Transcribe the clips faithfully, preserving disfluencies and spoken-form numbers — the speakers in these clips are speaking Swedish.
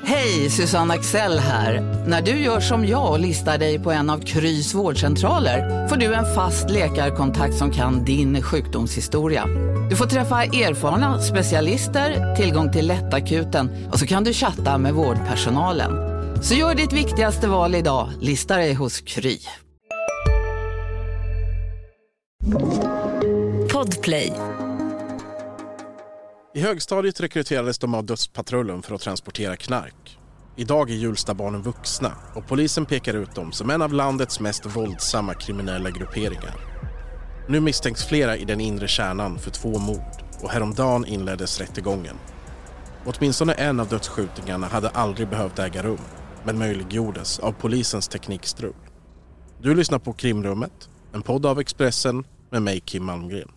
Hej, Susanne Axel här. När du gör som jag och listar dig på en av Krys vårdcentraler får du en fast läkarkontakt som kan din sjukdomshistoria. Du får träffa erfarna specialister, tillgång till lättakuten och så kan du chatta med vårdpersonalen. Så gör ditt viktigaste val idag, lista dig hos Kry. Podplay. I högstadiet rekryterades de av Dödspatrullen för att transportera knark. Idag är Hjulstabarnen vuxna och polisen pekar ut dem som en av landets mest våldsamma kriminella grupperingar. Nu misstänks flera i den inre kärnan för två mord och häromdagen inleddes rättegången. Åtminstone en av dödsskjutningarna hade aldrig behövt äga rum, men möjliggjordes av polisens teknikstrul. Du lyssnar på Krimrummet, en podd av Expressen med mig, Kim Malmgren.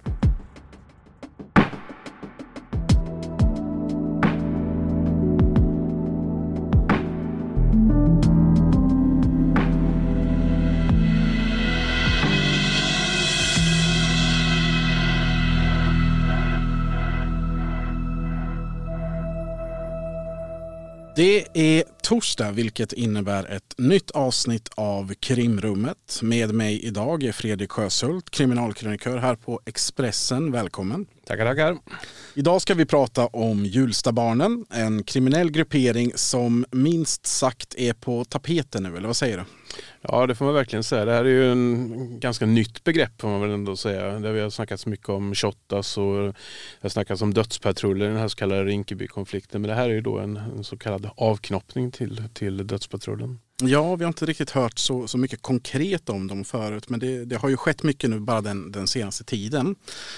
Det är torsdag, vilket innebär ett nytt avsnitt av Krimrummet. Med mig idag är Fredrik Sjöshult, kriminalkrönikör här på Expressen. Välkommen. Tackar, tackar. Idag ska vi prata om Hjulstabarnen, en kriminell gruppering som minst sagt är på tapeten nu, eller vad säger du? Ja, det får man verkligen säga. Det här är ju en ganska nytt begrepp, får man väl ändå säga. Där vi har snackat så mycket om Shottaz och det har snackats om dödspatruller, den här så kallade Rinkeby-konflikten. Men det här är ju då en, en så kallad avknoppning till, till dödspatrullen. Ja, vi har inte riktigt hört så, så mycket konkret om dem förut, men det, det har ju skett mycket nu bara den, den senaste tiden.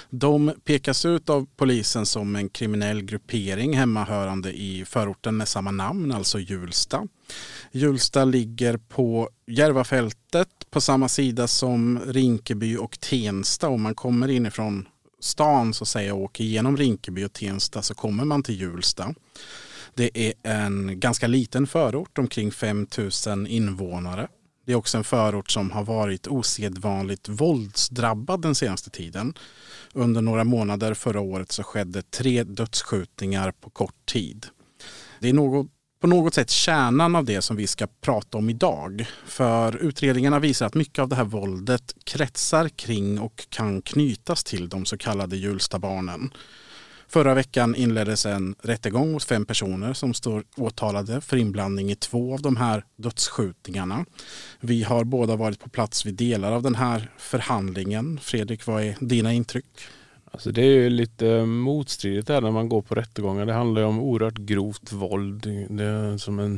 De pekas ut av polisen som en kriminell gruppering hemmahörande i förorten med samma namn, alltså Hjulsta. Hjulsta ligger på Järvafältet på samma sida som Rinkeby och Tensta. Om man kommer inifrån stan så säger jag åker igenom Rinkeby och Tensta så kommer man till Hjulsta. Det är en ganska liten förort, omkring fem tusen invånare. Det är också en förort som har varit osedvanligt våldsdrabbad den senaste tiden. Under några månader förra året så skedde tre dödsskjutningar på kort tid. Det är något, på något sätt kärnan av det som vi ska prata om idag. För utredningarna visar att mycket av det här våldet kretsar kring och kan knytas till de så kallade Hjulstabarnen. Förra veckan inleddes en rättegång mot fem personer som står åtalade för inblandning i två av de här dödsskjutningarna. Vi har båda varit på plats vid delar av den här förhandlingen. Fredrik, vad är dina intryck? Alltså det är ju lite motstridigt där när man går på rättegångar. Det handlar ju om oerhört grovt våld. Det är som en,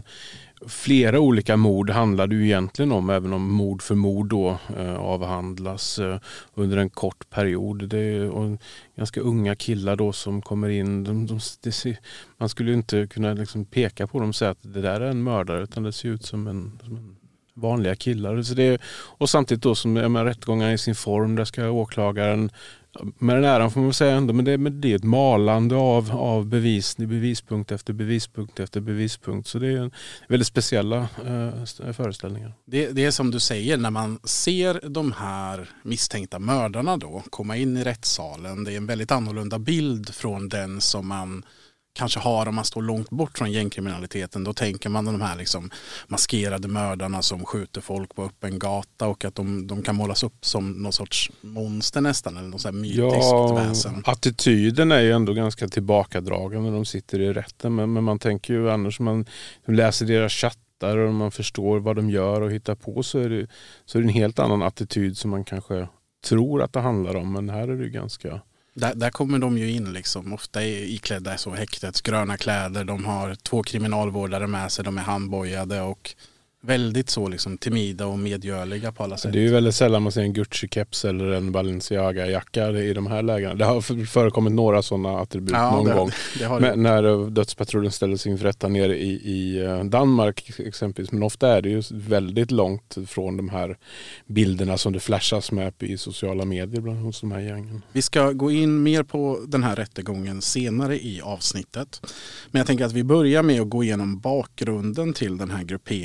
flera olika mord handlar det ju egentligen om, även om mord för mord då eh, avhandlas eh, under en kort period. Det är och ganska unga killar då som kommer in. De, de, det, man skulle ju inte kunna liksom peka på dem och säga att det där är en mördare, utan det ser ut som en, som en vanliga killar. Så det, och samtidigt då som med rättegångar i sin form, där ska åklagaren med den äran får man säga ändå, men det, men det är ett malande av, av bevis, bevispunkt efter bevispunkt efter bevispunkt. Så det är en väldigt speciella eh, föreställningar. Det, det är som du säger, när man ser de här misstänkta mördarna då komma in i rättssalen, det är en väldigt annorlunda bild från den som man kanske har om man står långt bort från gängkriminaliteten. Då tänker man de här liksom maskerade mördarna som skjuter folk på öppen gata och att de, de kan målas upp som någon sorts monster nästan, eller något så här mytiskt ja, väsen. Attityden är ju ändå ganska tillbakadragen när de sitter i rätten, men, men man tänker ju annars, man läser deras chattar och man förstår vad de gör och hittar på, så är det, så är det en helt annan attityd som man kanske tror att det handlar om, men här är det ju ganska... Där, där kommer de ju in liksom, ofta är iklädda så häktets gröna kläder, de har två kriminalvårdare med sig, de är handbojade och väldigt så liksom timida och medgörliga på alla sätt. Det är ju väldigt sällan man ser en Gucci-keps eller en Balenciaga-jacka i de här lägena. Det har förekommit några sådana attribut ja, någon det, gång. Det har men, när dödspatrullen ställdes inför rätta nere i, i Danmark exempelvis. Men ofta är det ju väldigt långt från de här bilderna som det flashas med i sociala medier bland hos de här gängen. Vi ska gå in mer på den här rättegången senare i avsnittet. Men jag tänker att vi börjar med att gå igenom bakgrunden till den här grupperingen.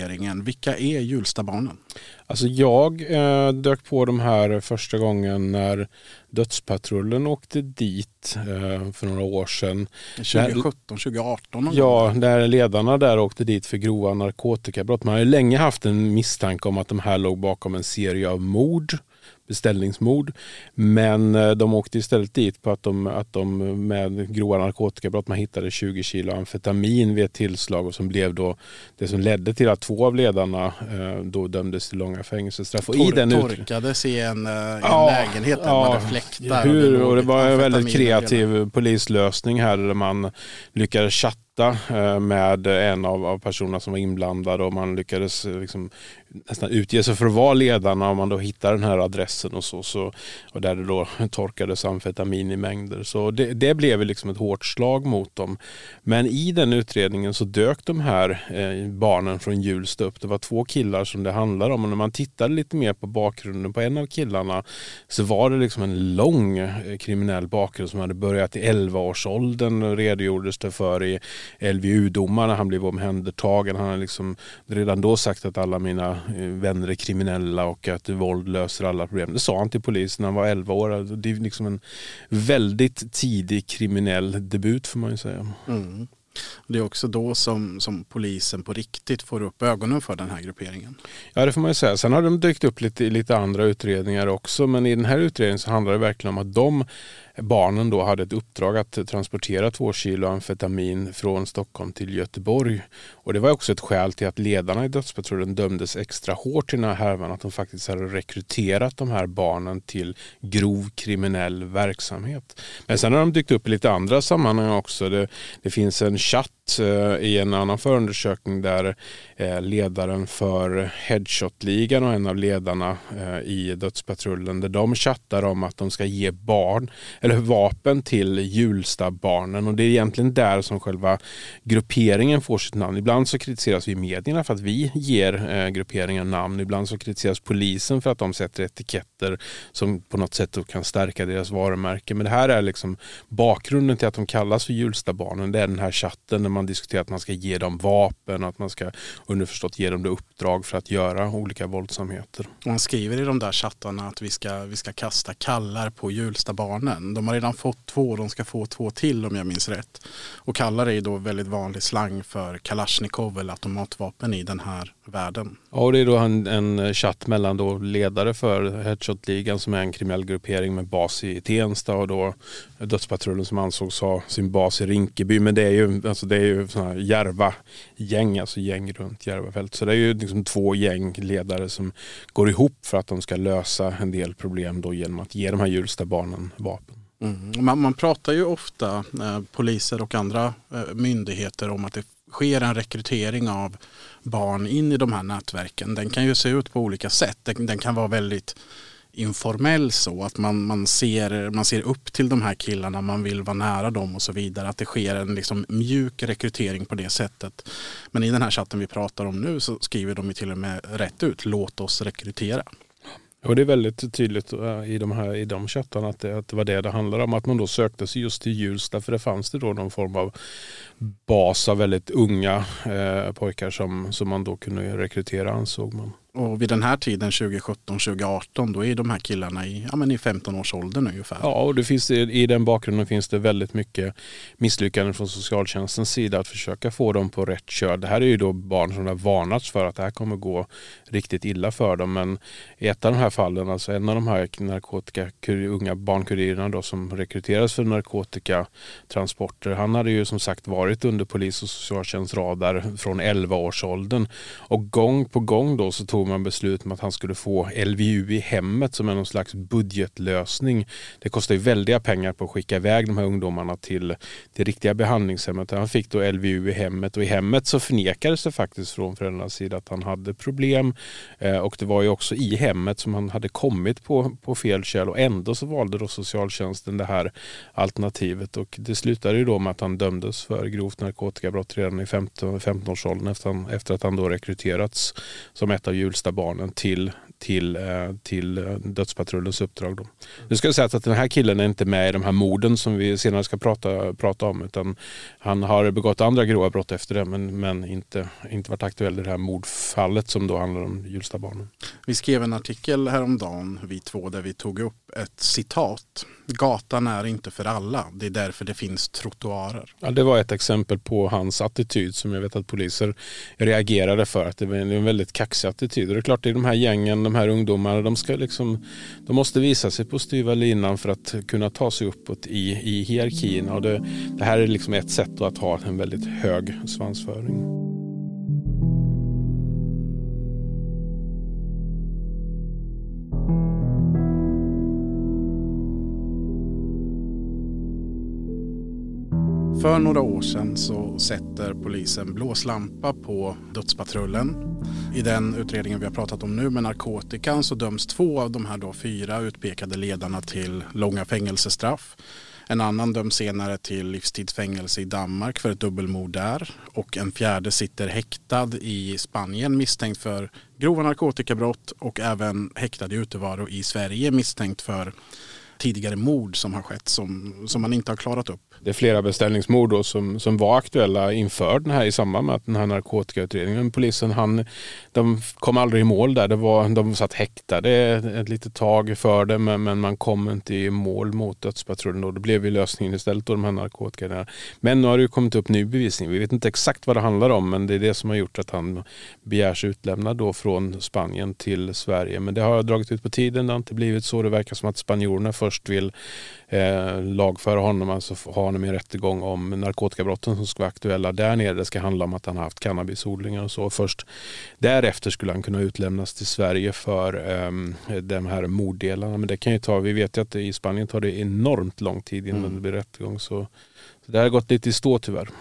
Vilka är Hjulstabarnen? Alltså jag eh, dök på de här första gången när Dödspatrullen åkte dit eh, för några år sedan. tjugo sjutton tjugo arton någon Ja, gång. där ledarna där åkte dit för grova narkotikabrott. Man har ju länge haft en misstanke om att de här låg bakom en serie av mord, beställningsmord, men de åkte istället dit på att de, att de med grova narkotikabrott, man hittade tjugo kilo amfetamin vid ett tillslag och som blev då det som ledde till att två av ledarna eh, då dömdes till långa fängelsestraff. Och Tor- i den torkades i en, uh, ja, en lägenhet där ja, man hade fläktar. hur, och det, och det var en väldigt kreativ redan. polislösning här där man lyckades chatta med en av, av personerna som var inblandade och man lyckades liksom nästan utge sig för att vara ledarna och man då hittar den här adressen och så, så och där det då torkades amfetamin i mängder. Så det, det blev liksom ett hårt slag mot dem. Men i den utredningen så dök de här eh, barnen från Hjulsta upp. Det var två killar som det handlar om och när man tittade lite mer på bakgrunden på en av killarna så var det liksom en lång eh, kriminell bakgrund som hade börjat i elva-årsåldern, redogjordes det för i L V U-domar när han blev omhändertagen. Han har liksom redan då sagt att alla mina vänner är kriminella och att våld löser alla problem. Det sa han till polisen när han var elva år. Det är liksom en väldigt tidig kriminell debut får man ju säga. Mm. Det är också då som, som polisen på riktigt får upp ögonen för den här grupperingen. Ja, det får man ju säga. Sen har de dykt upp lite, lite andra utredningar också, men i den här utredningen så handlar det verkligen om att de barnen då hade ett uppdrag att transportera två kilo amfetamin från Stockholm till Göteborg. Och det var också ett skäl till att ledarna i Dödspatrullen dömdes extra hårt i den här härvan, att de faktiskt hade rekryterat de här barnen till grov kriminell verksamhet. Men sen har de dykt upp i lite andra sammanhang också. Det, det finns en chatt i en annan förundersökning där ledaren för Headshot-ligan och en av ledarna i Dödspatrullen, där de chattar om att de ska ge barn eller vapen till Hjulstabarnen, och det är egentligen där som själva grupperingen får sitt namn. Ibland så kritiseras vi i medierna för att vi ger grupperingen namn, ibland så kritiseras polisen för att de sätter etiketter som på något sätt kan stärka deras varumärke, men det här är liksom bakgrunden till att de kallas för Hjulstabarnen. Det är den här chatten där man diskuterar att man ska ge dem vapen och att man ska underförstått ge dem det uppdrag för att göra olika våldsamheter. Man skriver i de där chattarna att vi ska, vi ska kasta kallar på Hjulstabarnen. De har redan fått två, de ska få två till om jag minns rätt. Och kallar är då väldigt vanlig slang för Kalashnikov eller automatvapen i den här världen. Ja, och det är då en, en chatt mellan då ledare för Headshot-ligan som är en kriminell gruppering med bas i Tensta och då Dödspatrullen som ansågs ha sin bas i Rinkeby, men det är ju, alltså det är ju sådana här Järva gäng, alltså gäng runt Järvafält. Så det är ju liksom två gängledare som går ihop för att de ska lösa en del problem då genom att ge de här Hjulstabarnen vapen. Mm. Man, man pratar ju ofta, eh, poliser och andra eh, myndigheter, om att det sker en rekrytering av barn in i de här nätverken. Den kan ju se ut på olika sätt. Den, den kan vara väldigt informell så att man, man, ser, man ser upp till de här killarna, man vill vara nära dem och så vidare. Att det sker en liksom mjuk rekrytering på det sättet. Men i den här chatten vi pratar om nu så skriver de ju till och med rätt ut: låt oss rekrytera. Och det är väldigt tydligt i de här i de chattarna att det, att det var det det handlade om, att man då sökte sig just till Hjulsta, för det fanns det då någon form av bas av väldigt unga eh, pojkar som, som man då kunde rekrytera, ansåg man. Och vid den här tiden tjugo sjutton tjugo arton då är de här killarna i, ja, men i femton-årsåldern ungefär. Ja, och det finns, i den bakgrunden finns det väldigt mycket misslyckanden från socialtjänstens sida att försöka få dem på rätt kör. Det här är ju då barn som har varnats för att det här kommer gå riktigt illa för dem, men i ett av de här fallen, alltså en av de här narkotika, unga barnkurirerna då som rekryteras för narkotikatransporter, han hade ju som sagt varit under polis- och socialtjänstradar från elva-årsåldern, och gång på gång då så tog man beslut om att han skulle få L V U i hemmet som är någon slags budgetlösning. Det kostar ju väldiga pengar på att skicka iväg de här ungdomarna till det riktiga behandlingshemmet. Han fick då L V U i hemmet, och i hemmet så förnekades det faktiskt från föräldrarnas sida att han hade problem, och det var ju också i hemmet som han hade kommit på, på fel käll, och ändå så valde då socialtjänsten det här alternativet, och det slutade ju då med att han dömdes för grovt narkotikabrott redan i femton-årsåldern efter, efter att han då rekryterats som ett av Hjulstabarnen till, till, till dödspatrullens uppdrag. Då. Nu ska jag säga att den här killen är inte med i de här morden som vi senare ska prata, prata om, utan han har begått andra grova brott efter det, men, men inte, inte varit aktuell i det här mordfallet som då handlar om Hjulstabarnen. Vi skrev en artikel häromdagen, vi två, där vi tog upp ett citat. Gatan är inte för alla, det är därför det finns trottoarer. Ja, det var ett exempel på hans attityd som jag vet att poliser reagerade för, att det var en väldigt kaxig attityd. Och det är klart, det är de här gängen, de här ungdomarna, de, ska liksom, de måste visa sig på styva linan för att kunna ta sig uppåt i, i hierarkin. Och det, det här är liksom ett sätt att ha en väldigt hög svansföring. För några år sedan så sätter polisen blåslampa på dödspatrullen. I den utredningen vi har pratat om nu med narkotikan så döms två av de här då fyra utpekade ledarna till långa fängelsestraff. En annan döms senare till livstidsfängelse i Danmark för ett dubbelmord där. Och en fjärde sitter häktad i Spanien misstänkt för grova narkotikabrott och även häktad i utevaro i Sverige misstänkt för tidigare mord som har skett som, som man inte har klarat upp. Det är flera beställningsmord då som, som var aktuella inför den här i samband med den här narkotikautredningen. Polisen han, de kom aldrig i mål där. Det var, de satt häktade ett litet tag för det, men, men man kom inte i mål mot dödspatrullen. Då. Det blev ju lösningen istället då de här narkotikerna. Men nu har det ju kommit upp ny bevisning. Vi vet inte exakt vad det handlar om, men det är det som har gjort att han begärs utlämnad då från Spanien till Sverige. Men det har dragit ut på tiden. Det har inte blivit så. Det verkar som att spanjorerna först vill eh, lagföra honom, alltså ha honom i en rättegång om narkotikabrotten som ska vara aktuella där nere. Det ska handla om att han har haft cannabisodlingar och så. Först därefter skulle han kunna utlämnas till Sverige för eh, de här morddelarna. Men det kan ju ta, vi vet ju att i Spanien tar det enormt lång tid innan mm. det blir rättegång. Så, så det har gått lite i stå tyvärr.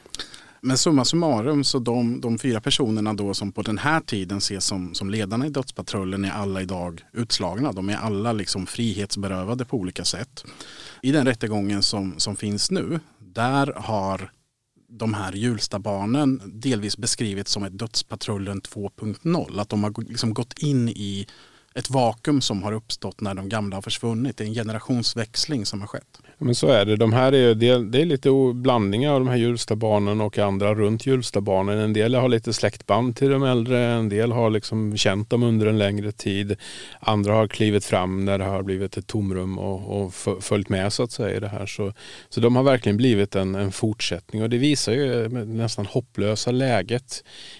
Men summa summarum så de, de fyra personerna då som på den här tiden ses som, som ledarna i dödspatrullen är alla idag utslagna. De är alla liksom frihetsberövade på olika sätt. I den rättegången som, som finns nu, där har de här Hjulstabarnen delvis beskrivits som ett dödspatrullen två punkt noll. Att de har liksom gått in i ett vakuum som har uppstått när de gamla har försvunnit. Det är en generationsväxling som har skett. Men så är det. De här är, det är lite blandningar av de här Hjulstabarnen och andra runt Hjulstabarnen. En del har lite släktband till de äldre. En del har liksom känt dem under en längre tid. Andra har klivit fram när det har blivit ett tomrum och, och följt med så att säga det här. Så, så de har verkligen blivit en, en fortsättning. Och det visar ju nästan hopplösa läget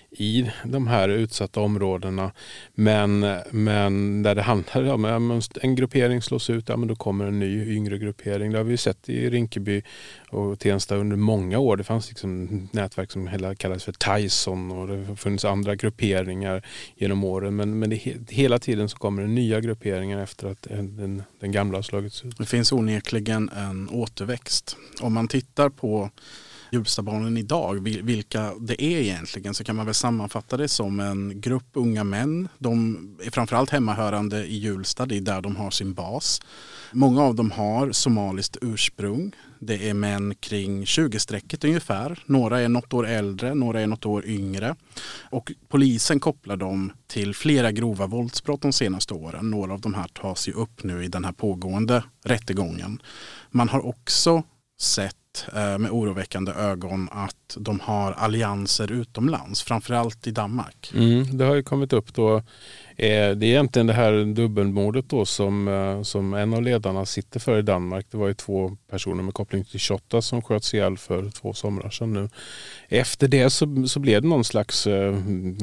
i de här utsatta områdena, men, men där det handlar om att en gruppering slås ut, ja, men då kommer en ny yngre gruppering. Det har vi sett i Rinkeby och Tensta under många år. Det fanns liksom nätverk som hela kallas för Tyson och det har funnits andra grupperingar genom åren, men, men det, hela tiden så kommer det nya grupperingar efter att den, den gamla har slagits ut. Det finns onekligen en återväxt. Om man tittar på Hjulstabarnen idag, vilka det är egentligen, så kan man väl sammanfatta det som en grupp unga män. De är framförallt hemmahörande i Hjulsta, det är där de har sin bas. Många av dem har somaliskt ursprung. Det är män kring tjugo-strecket ungefär. Några är något år äldre, några är något år yngre. Och polisen kopplar dem till flera grova våldsbrott de senaste åren. Några av de här tas ju upp nu i den här pågående rättegången. Man har också sett med oroväckande ögon att de har allianser utomlands, framförallt i Danmark. Mm, det har ju kommit upp då. Det är egentligen det här dubbelmordet då som, som en av ledarna sitter för i Danmark. Det var ju två personer med koppling till Shotta som sköts ihjäl för två somrar sedan nu. Efter det så, så blev det någon slags eh,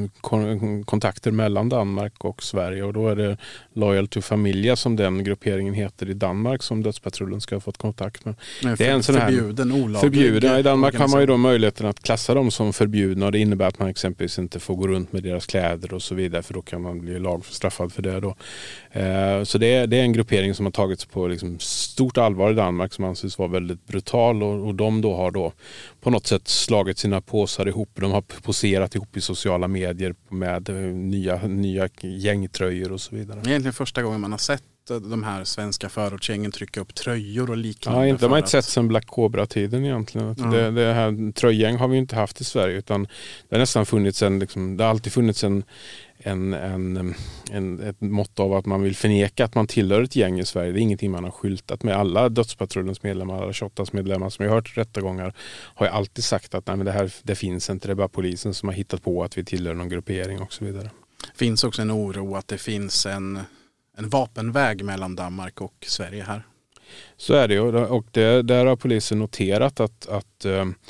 kon- kontakter mellan Danmark och Sverige, och då är det Loyal to Familia som den grupperingen heter i Danmark som dödspatrullen ska ha fått kontakt med. Nej, för, det är en sån här förbjuden, olaglig. Förbjuden. I Danmark har man ju då möjligheten att klassa dem som förbjudna, och det innebär att man exempelvis inte får gå runt med deras kläder och så vidare, för då kan man bli lagstraffad för det då. Eh, så det är, det är en gruppering som har tagits på liksom stort allvar i Danmark, som anses vara väldigt brutal, och, och de då har då på något sätt slagit sina påsar ihop. De har poserat ihop i sociala medier med nya, nya gängtröjor och så vidare. Egentligen första gången man har sett de här svenska förortsgängen trycka upp tröjor och liknande? Ja, inte, de har inte att... sett sedan Black Cobra-tiden egentligen. Mm. Det, det här tröjgäng har vi inte haft i Sverige, utan det har nästan funnits en, liksom, det har alltid funnits en, en, en, en, ett mått av att man vill förneka att man tillhör ett gäng i Sverige. Det är ingenting man har skyltat med. Alla Dödspatrullens medlemmar, alla tjugosåtta medlemmar som jag har hört rättegångar har ju alltid sagt att nej, men det här det finns inte, det är bara polisen som har hittat på att vi tillhör någon gruppering och så vidare. Finns också en oro att det finns en, en vapenväg mellan Danmark och Sverige här? Så är det, och det, där har polisen noterat att, att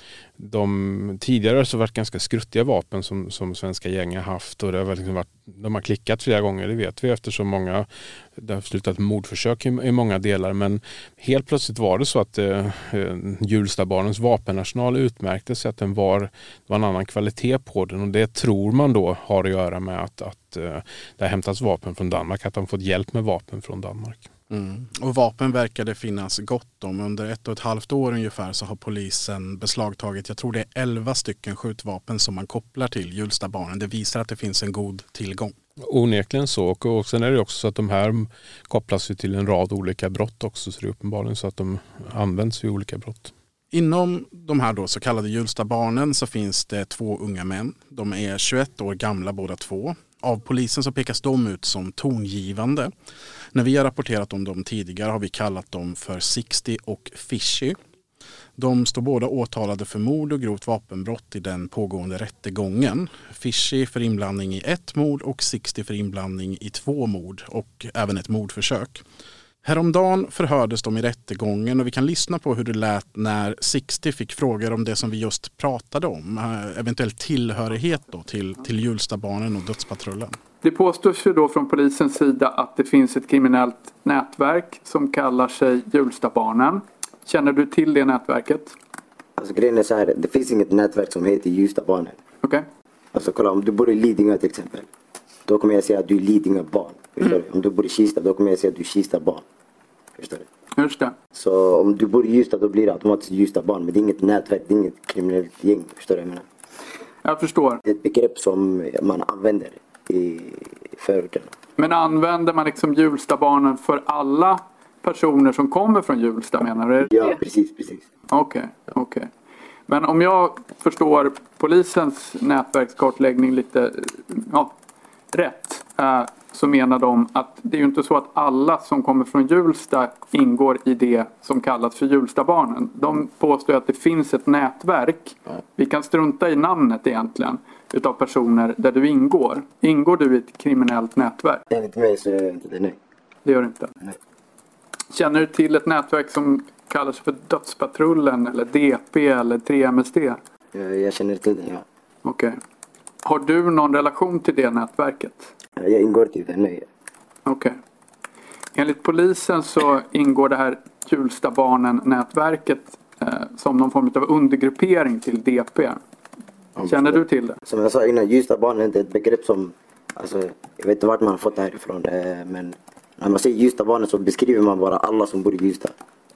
de tidigare så varit ganska skruttiga vapen som, som svenska gäng har haft, och det har liksom varit, de har klickat flera gånger, det vet vi, eftersom många, det har slutat mordförsök i, i många delar, men helt plötsligt var det så att eh, Hjulstabarnens vapenarsenal utmärkte sig, att den var, det var en annan kvalitet på den, och det tror man då har att göra med att, att eh, det har hämtats vapen från Danmark, att de fått hjälp med vapen från Danmark. Mm. Och vapen verkar det finnas gott om. Under ett och ett halvt år ungefär så har polisen beslagtagit, jag tror det är elva stycken skjutvapen som man kopplar till Hjulstabarnen. Det visar att det finns en god tillgång. Onekligen så, och sen är det också så att de här kopplas ju till en rad olika brott också, så det är uppenbarligen så att de används vid olika brott. Inom de här då så kallade Hjulstabarnen så finns det två unga män. De är tjugoett år gamla båda två. Av polisen så pekas de ut som tongivande. När vi har rapporterat om dem tidigare har vi kallat dem för sextio och Fishy. De står båda åtalade för mord och grovt vapenbrott i den pågående rättegången. Fishy för inblandning i ett mord och sextio för inblandning i två mord och även ett mordförsök. Häromdagen förhördes de i rättegången, och vi kan lyssna på hur det lät när sextio fick frågor om det som vi just pratade om. Eventuell tillhörighet då till, till Hjulstabarnen och Dödspatrullen. Det påstås ju då från polisens sida att det finns ett kriminellt nätverk som kallar sig Hjulstabarnen. Känner du till det nätverket? Alltså grejen är så här, det finns inget nätverk som heter Hjulstabarnen. Okej. Okay. Alltså kolla, om du bor i Lidingö till exempel, då kommer jag säga att du är Lidingö-barn. Förstår mm. du? Om du bor i Kista, då kommer jag säga att du är Kista-barn. Förstår du? Just det. Så om du bor i Ljusdal, då blir det automatiskt Ljusdal-barn. Men det är inget nätverk, det är inget kriminellt gäng. Förstår du vad jag menar? Jag förstår. Det är ett begrepp som man använder i förorten. Men använder man liksom Hjulstabarnen för alla personer som kommer från Hjulsta, menar du? Ja, precis, precis. Okej, okay, okej. Okay. Men om jag förstår polisens nätverkskartläggning lite ja, rätt, äh, så menar de att det är ju inte så att alla som kommer från Hjulsta ingår i det som kallas för Hjulstabarnen. De påstår att det finns ett nätverk, ja. Vi kan strunta i namnet egentligen, utav personer där du ingår. Ingår du i ett kriminellt nätverk? Enligt mig så är det inte det, nej. Det gör du inte? Nej. Känner du till ett nätverk som kallas för Dödspatrullen eller D P eller tre M S D? Jag, jag känner till det, ja. Okej. Okay. Har du någon relation till det nätverket? Jag ingår till det, nej. Okej. Okay. Enligt polisen så ingår det här Hjulstabarnen-nätverket eh, som någon form av undergruppering till D P. Känner du till det? Som jag sa innan, Hjulstabarnen är inte ett begrepp som, alltså, jag vet inte vart man har fått det här ifrån, eh, men när man säger Hjulstabarnen så beskriver man bara alla som bor i Hjulsta.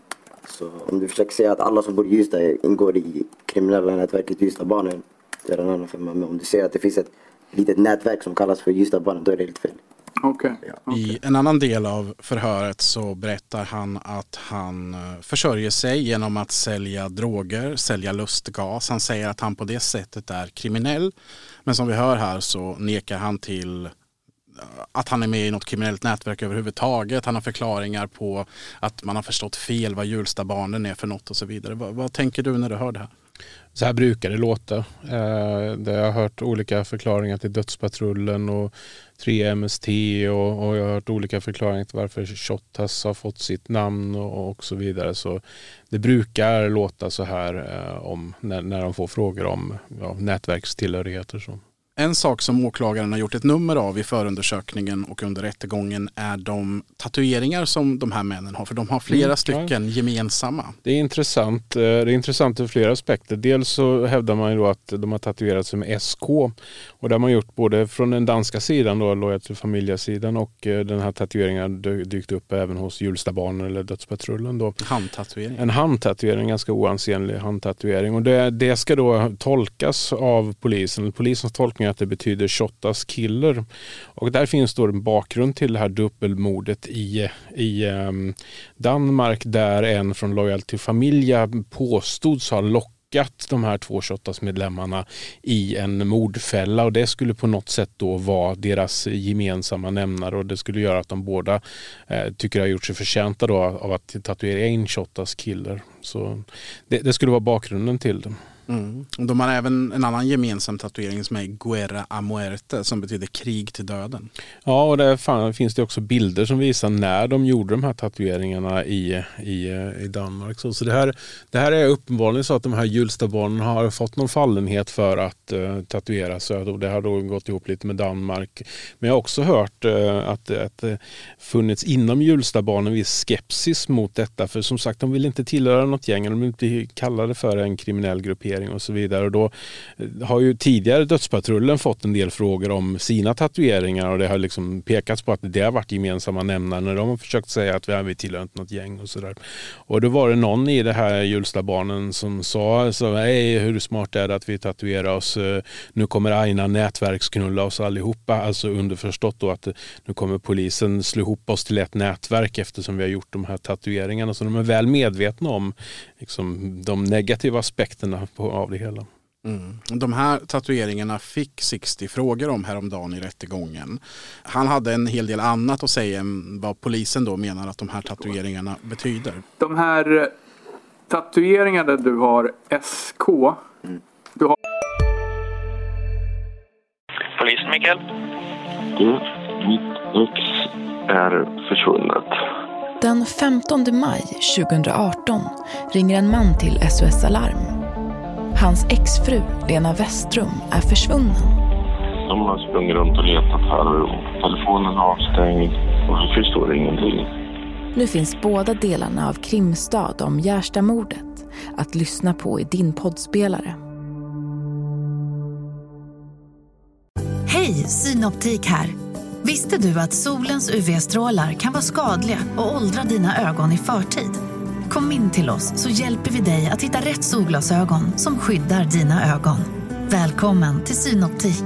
Så om du försöker säga att alla som bor i Hjulsta ingår i kriminella nätverket Hjulstabarnen, det är en annan femma. Men om du säger att det finns ett litet nätverk som kallas för Hjulstabarnen, då är det helt fel. Okay. Ja. I en annan del av förhöret så berättar han att han försörjer sig genom att sälja droger, sälja lustgas. Han säger att han på det sättet är kriminell. Men som vi hör här så nekar han till att han är med i något kriminellt nätverk överhuvudtaget. Han har förklaringar på att man har förstått fel vad Hjulstabarnen är för något och så vidare. Vad, vad tänker du när du hör det här? Så här brukar det låta. Eh, jag har hört olika förklaringar till Dödspatrullen och tre M S T och, och jag har hört olika förklaringar till varför Shottaz har fått sitt namn och, och så vidare. Så det brukar låta så här eh, om, när, när de får frågor om ja, nätverkstillhörigheter. Så. En sak som åklagaren har gjort ett nummer av i förundersökningen och under rättegången är de tatueringar som de här männen har. För de har flera mm, stycken ja. gemensamma. Det är intressant. Det är intressant ur flera aspekter. Dels så hävdar man ju då att de har tatuerat sig med S K. Och det har man gjort både från den danska sidan, då, Loja till familjesidan, och den här tatueringen dykt upp även hos Hjulstabarnen eller Dödspatrullen. Då. Handtatuering. En handtatuering, ganska oansenlig handtatuering. Och det, det ska då tolkas av polisen. Polisens tolkning att det betyder Shottaz killer. Och där finns då en bakgrund till det här dubbelmordet i, i um, Danmark, där en från Loyal to Familia påstods ha lockat de här två Shottaz-medlemmarna i en mordfälla, och det skulle på något sätt då vara deras gemensamma nämnare, och det skulle göra att de båda eh, tycker har gjort sig förtjänta då av att tatuera in Shottaz killer. Så det, det skulle vara bakgrunden till det. Mm. De har även en annan gemensam tatuering som är Guerra a muerte, som betyder krig till döden. Ja, och där fan, finns det också bilder som visar när de gjorde de här tatueringarna i, i, i Danmark. Så, så det, här, det här är uppenbarligen så att de här Hjulstabarnen har fått någon fallenhet för att uh, tatuera sig, och det har då gått ihop lite med Danmark. Men jag har också hört uh, att det funnits inom Hjulstabarnen viss skepsis mot detta, för som sagt, de vill inte tillhöra något gäng, de vill inte kalla det för en kriminell gruppering och så vidare. Och då har ju tidigare Dödspatrullen fått en del frågor om sina tatueringar, och det har liksom pekats på att det har varit gemensamma nämnare när de har försökt säga att vi har tillhör inte något gäng och sådär. Och då var det någon i det här Hjulstabarnen som sa så, hej, hur smart är det att vi tatuerar oss, nu kommer Aina nätverksknulla oss allihopa, alltså underförstått då att nu kommer polisen slå ihop oss till ett nätverk eftersom vi har gjort de här tatueringarna, så de är väl medvetna om liksom, de negativa aspekterna på av det hela. Mm. De här tatueringarna fick sextio frågor om häromdagen i rättegången. Han hade en hel del annat att säga än vad polisen då menar att de här tatueringarna betyder. De här tatueringarna du har S K. Mm. Du har... Polisen, Mikael? Du, mitt ex är försvunnet. Den femtonde maj tjugohundraarton ringer en man till S O S Alarm. Hans exfru, Lena Westrum, är försvunnen. De har sprungit runt och letat här och telefonen är avstängd och vi förstår ingenting. Nu finns båda delarna av Krimstad om Gärstamordet att lyssna på i din poddspelare. Hej, Synoptik här. Visste du att solens U V-strålar kan vara skadliga och åldra dina ögon i förtid? Kom in till oss så hjälper vi dig att hitta rätt solglasögon som skyddar dina ögon. Välkommen till Synoptik.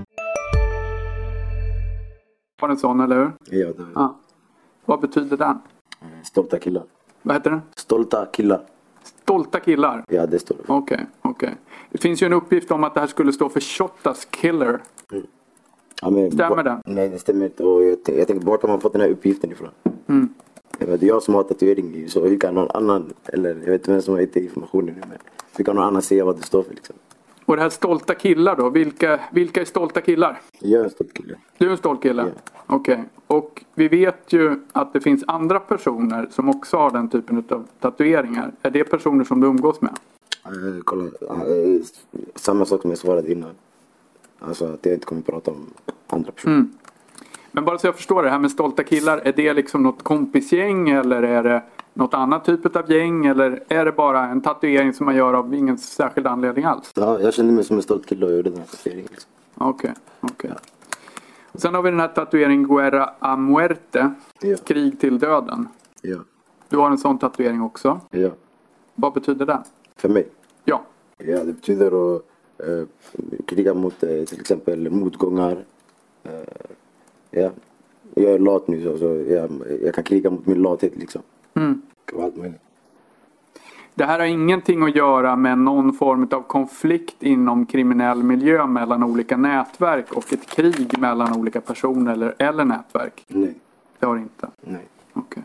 Var det en sån, eller hur? Ja, det är. Ja. Vad betyder den? Stolta killar. Vad heter den? Stolta killar. Stolta killar? Ja, det står det. Okej, okay, okej. Okay. Det finns ju en uppgift om att det här skulle stå för Shottaz killer. Mm. Ja, men, stämmer det? Nej, det stämmer inte. Och jag, jag tänker, vart har man fått den här uppgiften ifrån? Mm. Det är jag som har tatuering, så hur kan någon annan, eller jag vet inte vem som har gett informationen nu, men hur kan någon annan säga vad det står för liksom? Och det här stolta killar då, vilka, vilka är stolta killar? Jag är en stolt kille. Du är en stolt kille? Ja. Okej. Okay. Och vi vet ju att det finns andra personer som också har den typen av tatueringar. Är det personer som du umgås med? Äh, kolla, äh, samma sak som jag svarade innan. Alltså att jag inte kommer att prata om andra personer. Mm. Men bara så jag förstår det här med stolta killar, är det liksom något kompisgäng eller är det något annat typ av gäng, eller är det bara en tatuering som man gör av ingen särskild anledning alls? Ja, jag kände mig som en stolt kille och gjorde den här tatueringen. Liksom. Okej, okay, okej. Okay. Ja. Sen har vi den här tatueringen Guerra a muerte, ja. Krig till döden. Ja. Du har en sån tatuering också. Ja. Vad betyder det? För mig? Ja. Ja, det betyder att eh, kriga mot eh, till exempel motgångar. Eh, ja. Jag är lat nu så, så jag, jag kan kriga mot min lathet liksom. Mm. Allt möjligt. Det här har ingenting att göra med någon form av konflikt inom kriminell miljö mellan olika nätverk och ett krig mellan olika personer eller, eller nätverk? Nej. Det har det inte? Nej. Okej. Okay.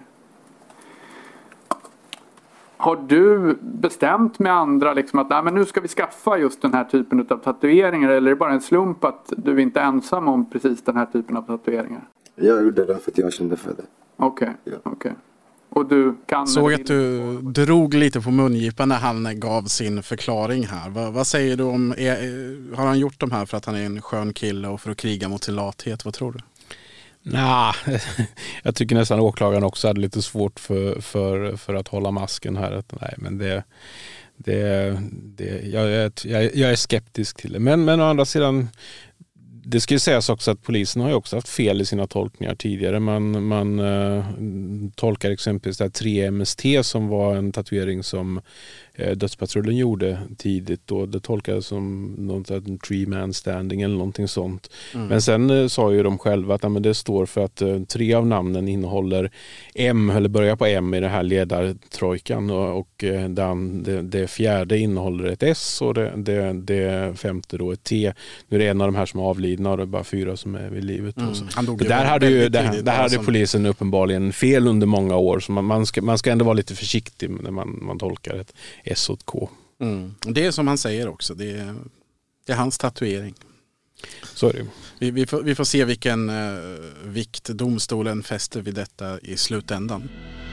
Har du bestämt med andra liksom att nej, men nu ska vi skaffa just den här typen av tatueringar, eller är det bara en slump att du inte är ensam om precis den här typen av tatueringar? Jag gjorde det för att jag kände för det. Okej, okay. Ja. okej. Okay. Och du kan... Såg att du drog lite på mungipan när han gav sin förklaring här. Vad, vad säger du om, är, har han gjort de här för att han är en skön kille och för att kriga mot sin lathet? Vad tror du? Nah, jag tycker nästan åklagaren också hade lite svårt för, för, för att hålla masken här. Nej, men det, det, det, jag, jag, jag är skeptisk till det. Men, men å andra sidan, det ska ju sägas också att polisen har ju också haft fel i sina tolkningar tidigare. Man, man uh, tolkar exempelvis det här tre M S T som var en tatuering som eh, dödspatrullen gjorde tidigt då. Det tolkades som något en three man standing eller någonting sånt. Mm. Men sen eh, sa ju de själva att ja, men det står för att eh, tre av namnen innehåller M eller börjar på M i den här ledartrojkan och, och eh, den, det, det fjärde innehåller ett S och det, det, det femte då ett T. Nu är det en av de här som är avlidna och det är bara fyra som är vid livet. Mm. Han dog där hade ju där, där hade polisen uppenbarligen fel under många år, så man, man, ska, man ska ändå vara lite försiktig när man, man tolkar ett S och ett K. Mm. Det är som han säger också, det är, det är hans tatuering. Så är det. Vi, vi, får, vi får se vilken eh, vikt domstolen fäster vid detta i slutändan.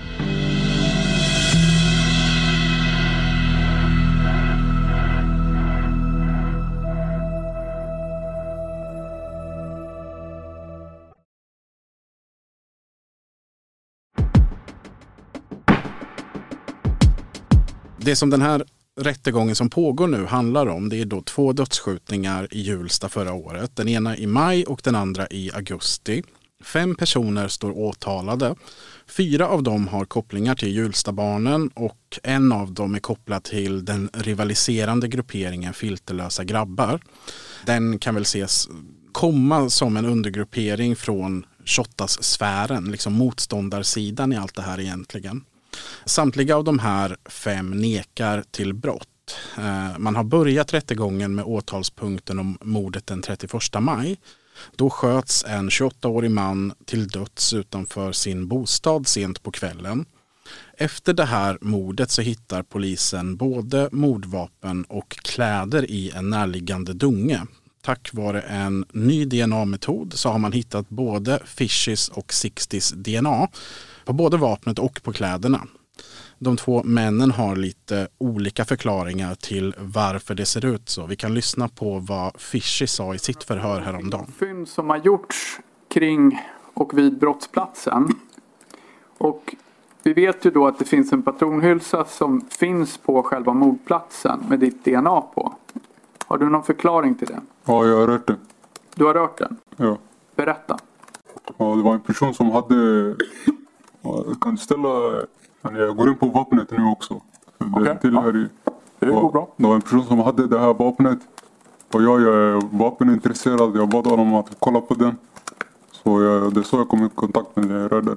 Det som den här rättegången som pågår nu handlar om, det är då två dödsskjutningar i Hjulsta förra året. Den ena i maj och den andra i augusti. Fem personer står åtalade. Fyra av dem har kopplingar till Hjulstabarnen och en av dem är kopplad till den rivaliserande grupperingen Filterlösa grabbar. Den kan väl ses komma som en undergruppering från Shottaz-sfären, liksom motståndarsidan i allt det här egentligen. Samtliga av de här fem nekar till brott. Man har börjat rättegången med åtalspunkten om mordet den trettioförsta maj. Då sköts en tjugoåttaårig man till döds utanför sin bostad sent på kvällen. Efter det här mordet så hittar polisen både mordvapen och kläder i en närliggande dunge. Tack vare en ny D N A-metod så har man hittat både Fishys och Sixtys D N A på både vapnet och på kläderna. De två männen har lite olika förklaringar till varför det ser ut så. Vi kan lyssna på vad Fishy sa i sitt förhör häromdagen. Fynd som har gjorts kring och vid brottsplatsen. Och vi vet ju då att det finns en patronhylsa som finns på själva mordplatsen med ditt D N A på. Har du någon förklaring till det? Ja, jag har rört den. Du har rört den? Ja. Berätta. Ja, det var en person som hade... Jag kan ställa... Jag går in på vapnet nu också. Okej, okay. Ja. Det går bra. Det var en person som hade det här vapnet. Och jag, jag är vapenintresserad. Jag bad honom att kolla på den. Så jag, det är så jag kom i kontakt med det röda.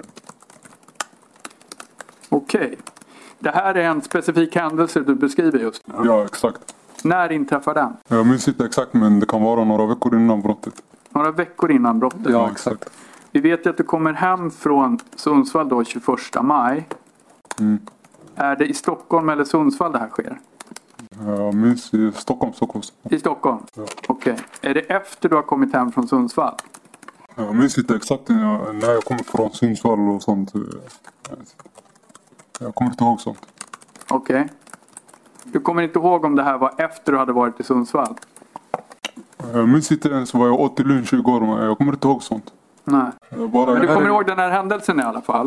Okej. Okay. Det här är en specifik händelse du beskriver just nu. Ja, exakt. När inträffar den? Jag minns inte exakt, men det kan vara några veckor innan brottet. Några veckor innan brottet? Ja, exakt. Vi vet ju att du kommer hem från Sundsvall då tjugoförsta maj. Mm. Är det i Stockholm eller Sundsvall det här sker? Jag minns i Stockholm. Stockholm. I Stockholm? Ja. Okej. Okay. Är det efter du har kommit hem från Sundsvall? Jag minns inte exakt när jag kommer från Sundsvall och sånt. Jag kommer inte ihåg sånt. Okej. Okay. Du kommer inte ihåg om det här var efter du hade varit i Sundsvall? Jag minns inte ens vad jag åt till lunch igår, men jag kommer inte ihåg sånt. Nej. Bara, men du kommer ihåg den här händelsen i alla fall?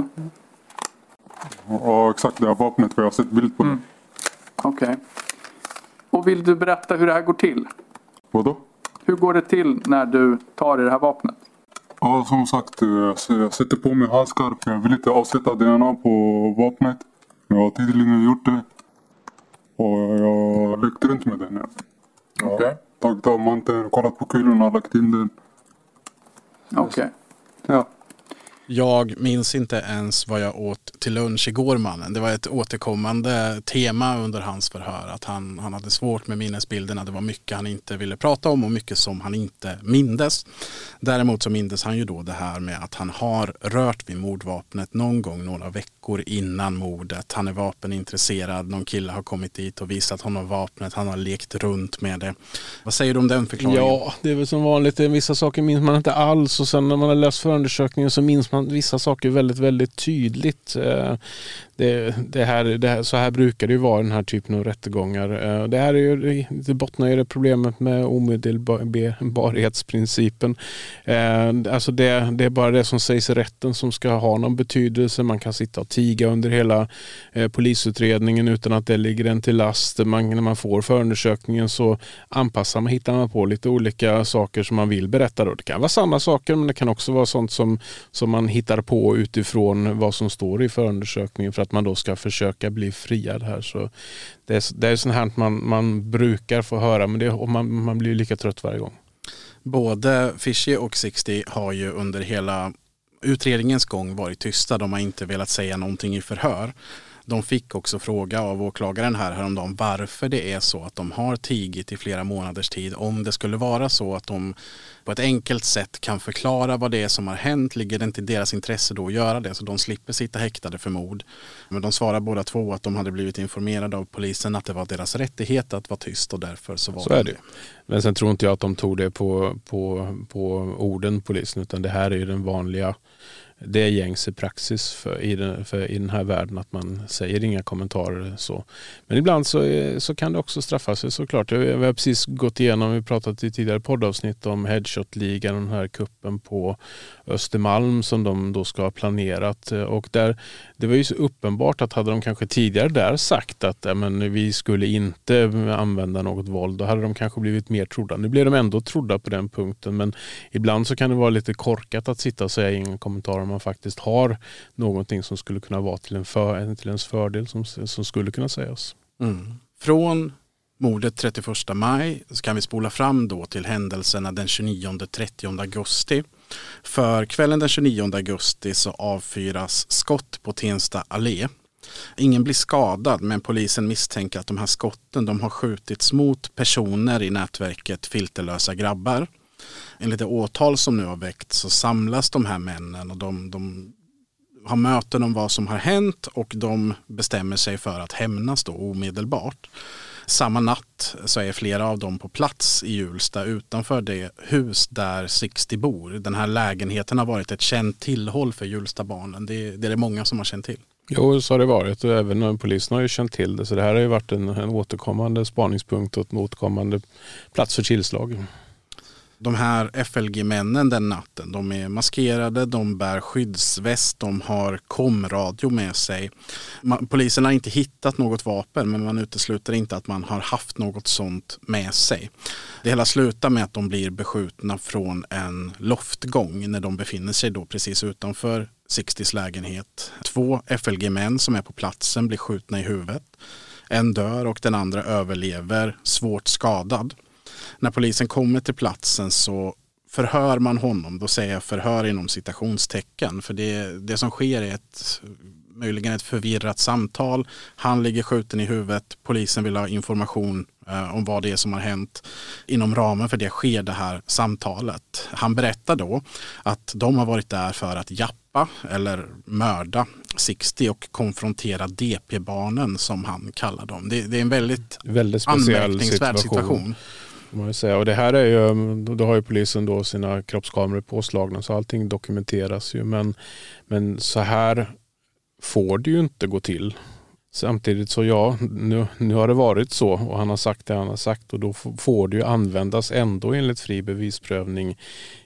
Ja, exakt. Det här vapnet, för jag har sett bild på det. Mm. Okej. Okay. Och vill du berätta hur det här går till? Vadå? Hur går det till när du tar i det här vapnet? Ja, som sagt, jag sätter på mig handskar. Jag vill inte avsätta D N A på vapnet. Jag har tidigare gjort det. Och jag har lekt runt med den. Ja. Okej. Okay. Tagit av manteln, kollat på kulorna och lagt in den. Okej. Okay. Ja. Jag minns inte ens vad jag åt till lunch igår, mannen. Det var ett återkommande tema under hans förhör. Att han, han hade svårt med minnesbilderna. Det var mycket han inte ville prata om och mycket som han inte mindes. Däremot så mindes han ju då det här med att han har rört vid mordvapnet någon gång några veckor innan mordet. Han är vapenintresserad. Någon kille har kommit dit och visat honom vapnet. Han har lekt runt med det. Vad säger du om den förklaringen? Ja, det är väl som vanligt. Vissa saker minns man inte alls och sen när man har läst förundersökningen så minns man vissa saker väldigt, väldigt tydligt. Det, det här, det här, så här brukar det ju vara den här typen av rättegångar. Det här är ju, det bottnar ju det problemet med omedelbarhetsprincipen. Alltså det, det är bara det som sägs i rätten som ska ha någon betydelse. Man kan sitta och tiga under hela polisutredningen utan att det ligger en till last. Man, när man får förundersökningen så anpassar man, hittar man på lite olika saker som man vill berätta. Då. Det kan vara samma saker, men det kan också vara sånt som, som man hittar på utifrån vad som står i förundersökningen för att att man då ska försöka bli friad här. Så det är, det är sånt här man, man brukar få höra, men det, och man, man blir lika trött varje gång. Både Fishy och sextio har ju under hela utredningens gång varit tysta. De har inte velat säga någonting i förhör. De fick också fråga av åklagaren här häromdagen varför det är så att de har tigit i flera månaders tid. Om det skulle vara så att de på ett enkelt sätt kan förklara vad det är som har hänt, ligger det inte i deras intresse då att göra det, så de slipper sitta häktade för mord. Men de svarar båda två att de hade blivit informerade av polisen att det var deras rättighet att vara tyst, och därför så var så det. Är det. Men sen tror inte jag att de tog det på, på, på orden, polisen, utan det här är ju den vanliga, det är gängse praxis för i, den, för i den här världen att man säger inga kommentarer så. Men ibland så, så kan det också straffa sig såklart. Vi har precis gått igenom, vi pratat i tidigare poddavsnitt om Headshot-ligan, den här kuppen på Östermalm som de då ska ha planerat. Och där, det var ju så uppenbart att hade de kanske tidigare där sagt att ja, men vi skulle inte använda något våld, då hade de kanske blivit mer trodda. Nu blir de ändå trodda på den punkten, men ibland så kan det vara lite korkat att sitta och säga inga kommentarer om man faktiskt har någonting som skulle kunna vara till, en för, till ens fördel som, som skulle kunna sägas. Mm. Från mordet trettioförsta maj så kan vi spola fram då till händelserna den tjugonionde och trettionde augusti. För kvällen den tjugonionde augusti så avfyras skott på Tensta allé. Ingen blir skadad, men polisen misstänker att de här skotten de har skjutits mot personer i nätverket Filterlösa grabbar. Enligt det åtal som nu har väckt så samlas de här männen och de, de har möten om vad som har hänt, och de bestämmer sig för att hämnas då omedelbart. Samma natt så är flera av dem på plats i Hjulsta utanför det hus där sextio bor. Den här lägenheten har varit ett känt tillhåll för Hjulstabarnen. Det, det är det många som har känt till. Jo, så har det varit, och även polisen har ju känt till det. Så det här har ju varit en, en återkommande spaningspunkt och en återkommande plats för tillslag. De här F L G-männen den natten, de är maskerade, de bär skyddsväst, de har komradio med sig. Polisen har inte hittat något vapen, men man utesluter inte att man har haft något sånt med sig. Det hela slutar med att de blir beskjutna från en loftgång när de befinner sig då precis utanför sextios lägenhet. Två F L G-män som är på platsen blir skjutna i huvudet. En dör och den andra överlever svårt skadad. När polisen kommer till platsen så förhör man honom. Då säger jag förhör inom citationstecken. För det, det som sker är ett, möjligen ett förvirrat samtal. Han ligger skjuten i huvudet. Polisen vill ha information eh, om vad det är som har hänt. Inom ramen för det sker det här samtalet. Han berättar då att de har varit där för att jappa eller mörda sextio och konfrontera D P-barnen som han kallar dem. Det, det är en väldigt, väldigt speciell situation. situation. Man säga. Och det här är ju, då har ju polisen då sina kroppskameror påslagna så allting dokumenteras ju, men, men så här får det ju inte gå till. Samtidigt så ja, nu, nu har det varit så och han har sagt det han har sagt, och då får det ju användas ändå enligt fri bevisprövning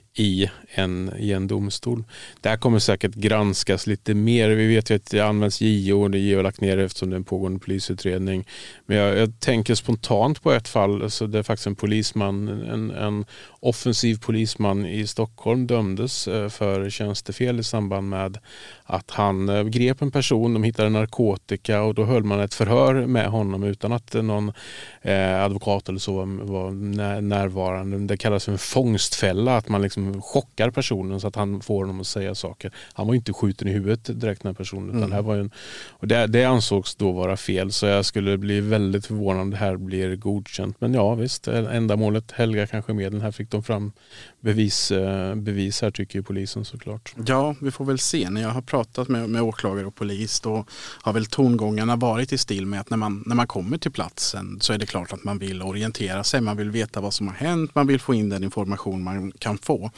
i en, i en domstol. Det här kommer säkert granskas lite mer. Vi vet ju att det används J O och det är J O lagt ner eftersom det är en pågående polisutredning. Men jag, jag tänker spontant på ett fall, så det är faktiskt en polisman, en, en offensiv polisman i Stockholm dömdes för tjänstefel i samband med att han grep en person, de hittade narkotika och då höll man ett förhör med honom utan att någon eh, advokat eller så var närvarande. Det kallas för en fångstfälla, att man liksom chockar personen så att han får honom att säga saker. Han var inte skjuten i huvudet direkt när personen, utan mm. här var en, och det, det ansågs då vara fel, så jag skulle bli väldigt förvånad om det här blir godkänt. Men ja visst, ändamålet helgar kanske medlen. Här fick de fram bevis, bevis här tycker ju polisen såklart. Ja, vi får väl se. När jag har pratat med, med åklagare och polis då har väl tongångarna varit i stil med att när man, när man kommer till platsen så är det klart att man vill orientera sig, man vill veta vad som har hänt, man vill få in den information man kan få.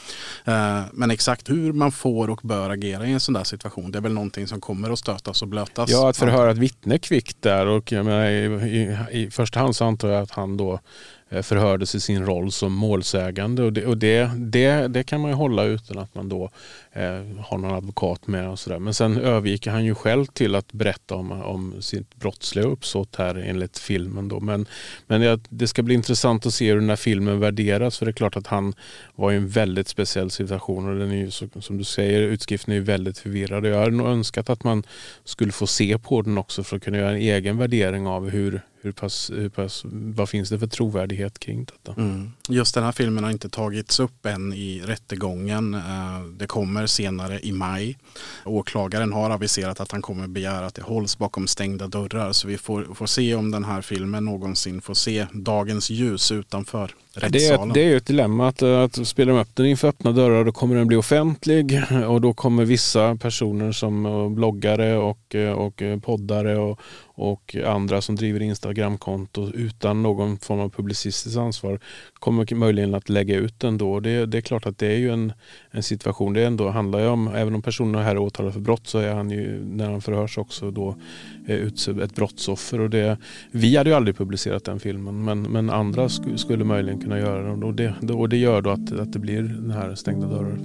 Men exakt hur man får och bör agera i en sån där situation, det är väl någonting som kommer att stötas och blötas. Ja, att förhöra ett vittne kvickt där, och jag menar, i, i, i första hand så antar jag att han då förhördes i sin roll som målsägande. Och det, och det, det, det kan man ju hålla utan att man då eh, har någon advokat med och sådär. Men sen övergick han ju själv till att berätta om, om sitt brottsliga uppsåt här enligt filmen då. Men, men det, det ska bli intressant att se hur den här filmen värderas, för det är klart att han var i en väldigt speciell situation och den är ju, som du säger, utskriften är ju väldigt förvirrad. Jag hade nog önskat att man skulle få se på den också för att kunna göra en egen värdering av hur Hur pass, hur pass, vad finns det för trovärdighet kring detta? Mm. Just den här filmen har inte tagits upp än i rättegången. Det kommer senare i maj. Åklagaren har aviserat att han kommer begära att det hålls bakom stängda dörrar. Så vi får, får se om den här filmen någonsin får se dagens ljus utanför rättssalen. Det är, det är ju ett dilemma att, att spela upp den inför öppna dörrar, då kommer den bli offentlig och då kommer vissa personer som bloggare och, och poddare och, och andra som driver Instagramkonto utan någon form av publicistiskt ansvar kommer möjligen att lägga ut den då. Det, det är klart att det är ju en, en situation, det ändå handlar ju om, även om personen här är åtalad för brott så är han ju, när han förhörs också då ett brottsoffer, och det, vi hade ju aldrig publicerat den filmen men, men andra sk- skulle möjligen kunna göra det, och det, och det gör då att, att det blir den här stängda dörrar.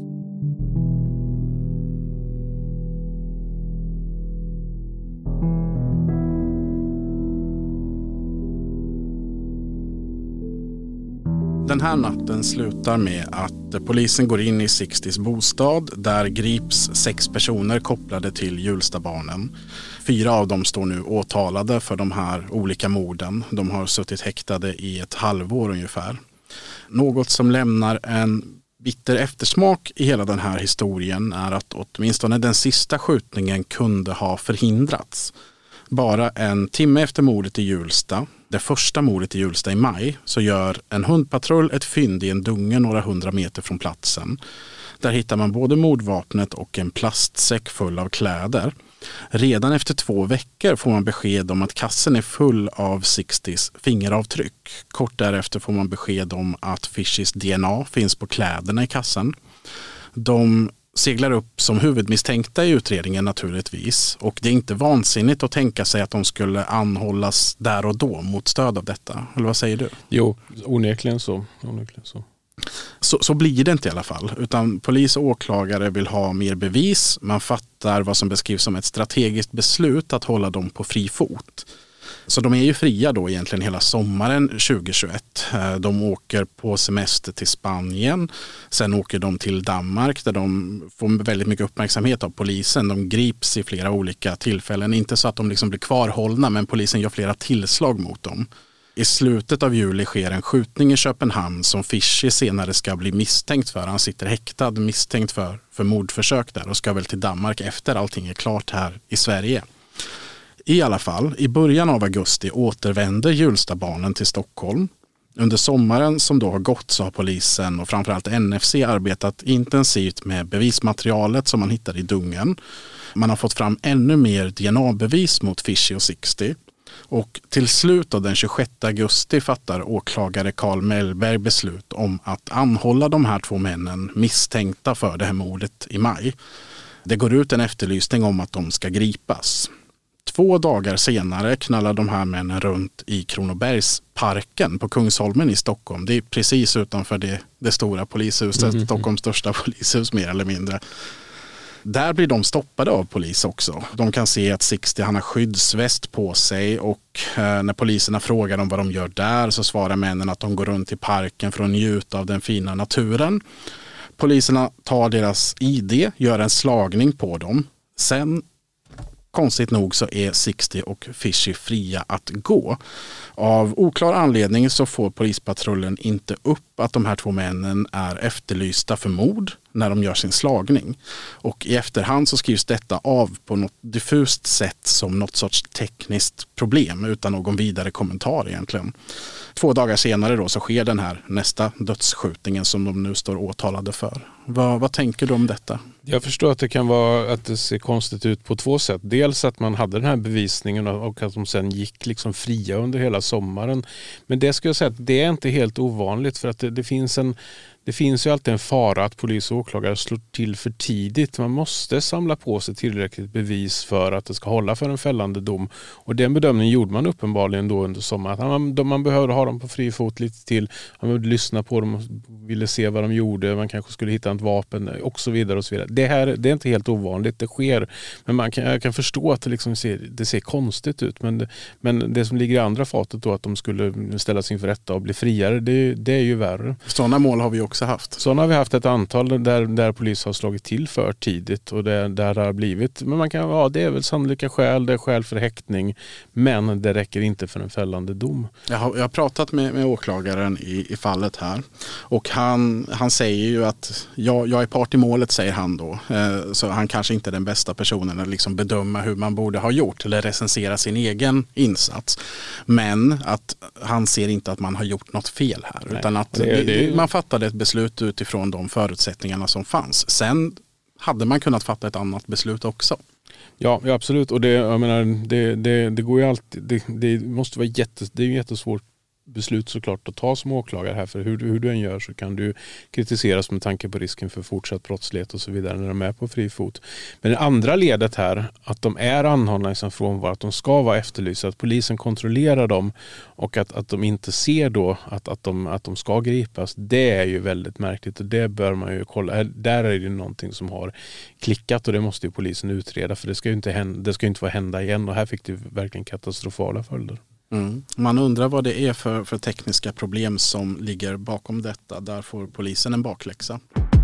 Den här natten slutar med att polisen går in i Sixtys bostad. Där grips sex personer kopplade till Hjulstabarnen. Fyra av dem står nu åtalade för de här olika morden. De har suttit häktade i ett halvår ungefär. Något som lämnar en bitter eftersmak i hela den här historien är att åtminstone den sista skjutningen kunde ha förhindrats. Bara en timme efter mordet i Hjulsta, det första mordet i Hjulsta i maj, så gör en hundpatrull ett fynd i en dunge några hundra meter från platsen. Där hittar man både mordvapnet och en plastsäck full av kläder. Redan efter två veckor får man besked om att kassen är full av Sixtys fingeravtryck. Kort därefter får man besked om att Fishys D N A finns på kläderna i kassen. De seglar upp som huvudmisstänkta i utredningen naturligtvis, och det är inte vansinnigt att tänka sig att de skulle anhållas där och då mot stöd av detta. Eller vad säger du? Jo, onekligen så. Onekligen så. Så, så blir det inte i alla fall, utan polis och åklagare vill ha mer bevis. Man fattar vad som beskrivs som ett strategiskt beslut att hålla dem på fri fot. Så de är ju fria då egentligen hela sommaren tjugohundratjugoett. De åker på semester till Spanien. Sen åker de till Danmark där de får väldigt mycket uppmärksamhet av polisen. De grips i flera olika tillfällen. Inte så att de liksom blir kvarhållna, men polisen gör flera tillslag mot dem. I slutet av juli sker en skjutning i Köpenhamn som Fishy senare ska bli misstänkt för. Han sitter häktad misstänkt för, för mordförsök där och ska väl till Danmark efter allting är klart här i Sverige. I alla fall, i början av augusti återvänder Hjulstabarnen till Stockholm. Under sommaren som då har gått så har polisen och framförallt N F C arbetat intensivt med bevismaterialet som man hittar i dungen. Man har fått fram ännu mer D N A-bevis mot Fishy och Sixty. Och till slut av den tjugosjätte augusti fattar åklagare Carl Mellberg beslut om att anhålla de här två männen misstänkta för det här mordet i maj. Det går ut en efterlysning om att de ska gripas. Två dagar senare knallar de här männen runt i Kronobergsparken på Kungsholmen i Stockholm. Det är precis utanför det, det stora polishuset, mm-hmm. Stockholms största polishus mer eller mindre. Där blir de stoppade av polis också. De kan se att Sixty han har skyddsväst på sig, och eh, när poliserna frågar dem vad de gör där så svarar männen att de går runt i parken för att njuta av den fina naturen. Poliserna tar deras I D, gör en slagning på dem. Sen, konstigt nog, så är Sixty och Fishy fria att gå. Av oklar anledning så får polispatrullen inte upp att de här två männen är efterlysta för mord när de gör sin slagning. Och i efterhand så skrivs detta av på något diffust sätt som något sorts tekniskt problem utan någon vidare kommentar egentligen. Två dagar senare då så sker den här nästa dödsskjutningen som de nu står åtalade för. Vad, vad tänker du om detta? Jag förstår att det kan vara att det ser konstigt ut på två sätt. Dels att man hade den här bevisningen och att de sen gick liksom fria under hela sommaren. Men det skulle jag säga att det är inte helt ovanligt, för att det, det finns en det finns ju alltid en fara att polis och åklagare slår till för tidigt. Man måste samla på sig tillräckligt bevis för att det ska hålla för en fällande dom. Och den bedömningen gjorde man uppenbarligen då under sommaren. Att man, man behövde ha dem på fri fot lite till. Man behövde lyssna på dem och ville se vad de gjorde. Man kanske skulle hitta ett vapen och så vidare. Och så vidare. Det här det är inte helt ovanligt. Det sker. Men man kan, jag kan förstå att det, liksom ser, det ser konstigt ut. Men, men det som ligger i andra fatet då, att de skulle ställas inför rätta och bli friare, det, det är ju värre. Sådana mål har vi också haft. Sådana har vi haft ett antal där, där polis har slagit till för tidigt och där, där det har blivit. Men man kan, ja, det är väl sannolika skäl, det är skäl för häktning, men det räcker inte för en fällande dom. Jag har, jag har pratat med, med åklagaren i, i fallet här och han, han säger ju att jag, jag är part i målet, säger han då. Eh, så han kanske inte är den bästa personen att liksom bedöma hur man borde ha gjort eller recensera sin egen insats. Men att han ser inte att man har gjort något fel här. Nej, utan att det, det, man fattade ett beslut utifrån de förutsättningarna som fanns. Sen hade man kunnat fatta ett annat beslut också. Ja, ja absolut. Och det, jag menar, det, det, det går ju alltid, det, det måste vara jättes, det är ju jättesvårt beslut såklart att ta som åklagare här, för hur, hur du än gör så kan du kritiseras med tanke på risken för fortsatt brottslighet och så vidare när de är på fri fot. Men det andra ledet här, att de är anhållna i sin frånvaro, att de ska vara efterlysta, att polisen kontrollerar dem och att, att de inte ser då att, att, de, att de ska gripas, det är ju väldigt märkligt och det bör man ju kolla. Där är det någonting som har klickat och det måste ju polisen utreda, för det ska ju inte hända, det ska inte få hända igen och här fick det verkligen katastrofala följder. Mm. Man undrar vad det är för, för tekniska problem som ligger bakom detta. Där får polisen en bakläxa.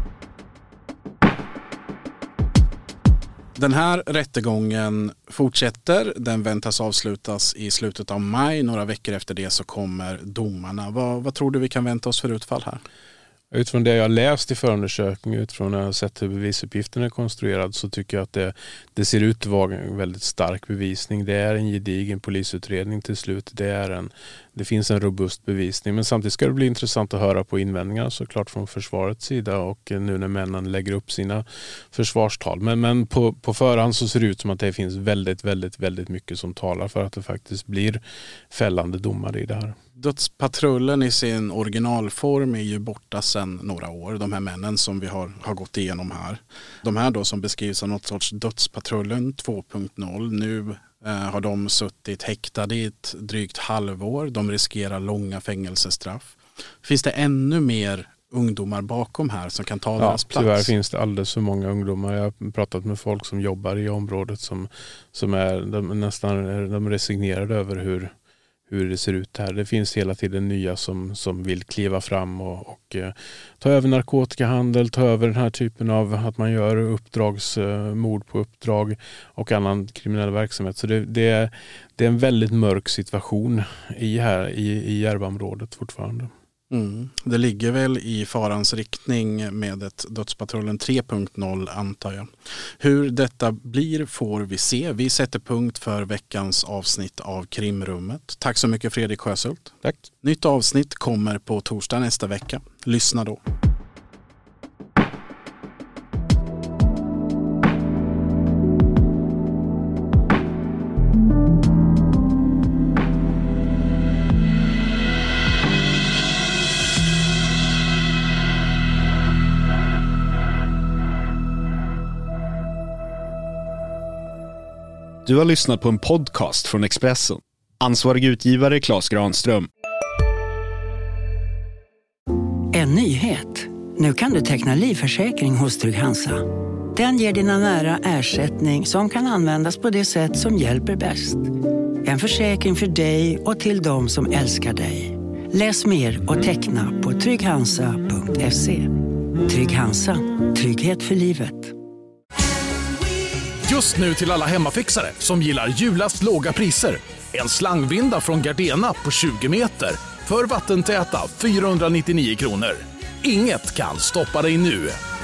Den här rättegången fortsätter. Den väntas avslutas i slutet av maj. Några veckor efter det så kommer domarna. Vad, vad tror du vi kan vänta oss för utfall här? Utifrån det jag läst i förundersökningen, utifrån när jag har sett hur bevisuppgiften är konstruerad, så tycker jag att det, det ser ut att vara en väldigt stark bevisning. Det är en gedigen polisutredning till slut. Det, är en, det finns en robust bevisning. Men samtidigt ska det bli intressant att höra på invändningar såklart från försvarets sida och nu när männen lägger upp sina försvarstal. Men, men på, på förhand så ser det ut som att det finns väldigt, väldigt, väldigt mycket som talar för att det faktiskt blir fällande domar i det här. Dödspatrullen i sin originalform är ju borta sedan några år. De här männen som vi har, har gått igenom här. De här då som beskrivs som något sorts Dödspatrullen två punkt noll. Nu eh, har de suttit häktade i ett drygt halvår. De riskerar långa fängelsestraff. Finns det ännu mer ungdomar bakom här som kan ta ja, deras plats? Tyvärr finns det alldeles för många ungdomar. Jag har pratat med folk som jobbar i området som, som är de, nästan de resignerade över hur hur det ser ut här. Det finns hela tiden nya som, som vill kliva fram och, och eh, ta över narkotikahandel, ta över den här typen av att man gör uppdragsmord eh, på uppdrag och annan kriminell verksamhet. Så det, det, är, det är en väldigt mörk situation i, här, i, i Järvaområdet fortfarande. Mm. Det ligger väl i farans riktning med ett Dödspatrullen tre punkt noll antar jag. Hur detta blir får vi se. Vi sätter punkt för veckans avsnitt av Krimrummet. Tack så mycket Fredrik Sjöshult. Tack. Nytt avsnitt kommer på torsdag nästa vecka. Lyssna då. Du har lyssnat på en podcast från Expressen. Ansvarig utgivare Claes Granström. En nyhet. Nu kan du teckna livförsäkring hos Trygg-Hansa. Den ger dina nära ersättning som kan användas på det sätt som hjälper bäst. En försäkring för dig och till de som älskar dig. Läs mer och teckna på trygg hansa punkt se. Trygg-Hansa. Trygghet för livet. Just nu till alla hemmafixare som gillar julast låga priser. En slangvinda från Gardena på tjugo meter för vattentäta fyrahundranittionio kronor. Inget kan stoppa dig nu.